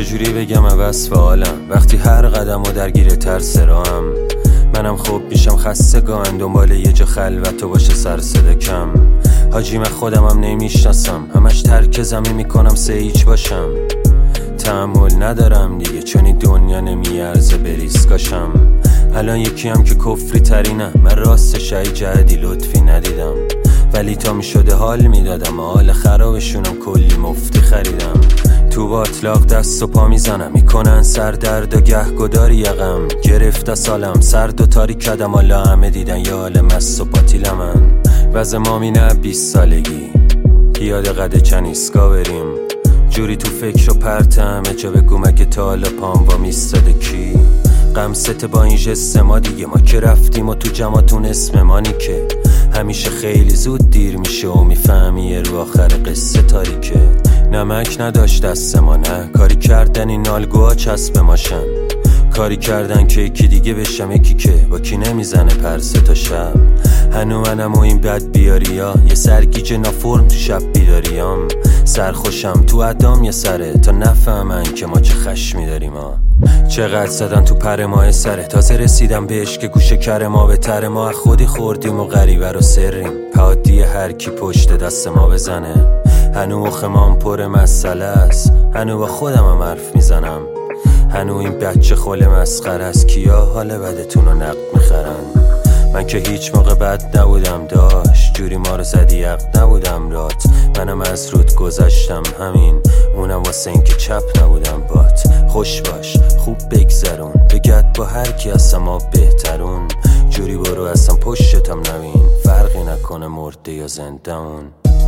چجوری بگم وصف حالم وقتی هر قدم و درگیر ترس راهم. منم خوب میشم خستگان دنبال یه جا خلوت و باشه سر صدا کم. حاجی من خودمم نمیشناسم، همش ترک زمین میکنم سیج باشم. تحمل ندارم دیگه چون این دنیا نمیارزه بریسکاشم. الان یکی هم که کفری ترینم، من راستش ای جهدی لطفی ندیدم، ولی تا میشده حال میدادم، حال خرابشونم کلی مفتی خریدم. تو باطلاق دست و پا میزنم، میکنن سر درد و گهگداری یقم. گرفته سالم سرد و تاریک کدم، حالا همه دیدن یا حال مست و پاتیل من. وز مامی نه 20 سالگی پیاده قده چنیسکا بریم، جوری تو فکر و پرتم جا بگو مگه تا حالا پام با میستاده کی. غمسته با این جست ما دیگه، ما که رفتیم و تو جمعتون اسم مانی که همیشه خیلی زود دیر میشه و میفهمی رو آخر قصه تاریکه. نمک نداشت دست ما، نه کاری کردن این نالگوها چسب ماشن، کاری کردن که یکی دیگه بشم، یکی که با کی نمیزنه پرسه تا شب. هنو منم و این بد بیاریا، یه سرگیجه نافرم تو شب بیداریام. سرخوشم تو ادام یه سره تا نفهمن که ما چه خشمی داریم ها. چقدر زدن تو پر ماه سره، تازه رسیدم بهش که گوشه کر ما به تر ما. خودی خوردیم و غریبه رو سریم، پادی هر کی پشت دست ما بزنه. هنو مخمام پر مسئله است، هنو با خودم هم حرف میزنم. هنو این بچه خل مسخره است، کیا حال بدتون رو نقد میخرن. من که هیچ موقع بد نبودم، داشت جوری ما رو زدی عقد نبودم رات. منم از رود گذاشتم همین، اونم واسه این که چپ نبودم بات. خوش باش خوب بگذرون، بگد با هر کی از ما بهترون. جوری برو اصلا پشتم نبین، فرقی نکنه مرده یا زنده اون.